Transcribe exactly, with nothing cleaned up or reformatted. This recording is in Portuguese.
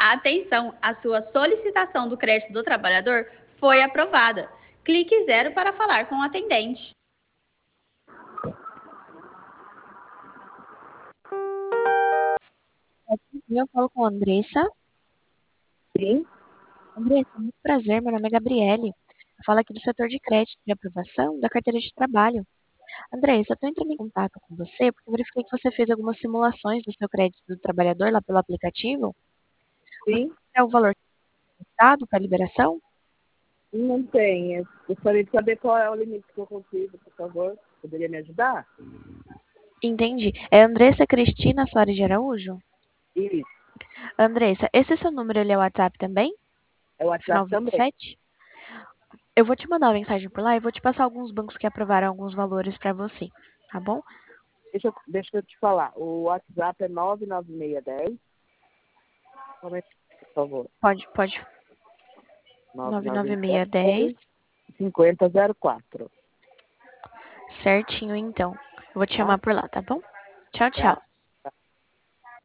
Atenção, a sua solicitação do crédito do trabalhador foi aprovada. Clique zero para falar com o atendente. Eu falo com a Andressa. Sim. Andressa, muito prazer. Meu nome é Gabriele. Eu falo aqui do setor de crédito de aprovação da carteira de trabalho. Andressa, eu estou entrando em contato com você porque eu verifiquei que você fez algumas simulações do seu crédito do trabalhador lá pelo aplicativo. Sim. É o valor dado para liberação? Não tem. Eu gostaria de saber qual é o limite que eu consigo, por favor. Poderia me ajudar? Entendi. É Andressa Cristina Soares de Araújo? Isso. Andressa, esse seu número ele é o WhatsApp também? É o Final WhatsApp vinte e também. sete? Eu vou te mandar uma mensagem por lá e vou te passar alguns bancos que aprovaram alguns valores para você, tá bom? Deixa eu, deixa eu te falar. O WhatsApp é nove nove seis um zero. Como é que, por favor? Pode, pode. nove nove nove nove seis seis dez. cinco zero zero quatro. Certinho, então. Eu vou te Tá? chamar por lá, tá bom? Tchau, Tá. tchau.